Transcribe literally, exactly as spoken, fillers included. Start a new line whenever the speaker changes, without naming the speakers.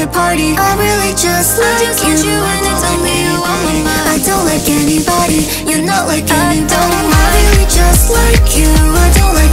your party. I really just like you. I just want you and it's only you on my mind. I don't like anybody, you're not like anybody. I really just like you. I don't like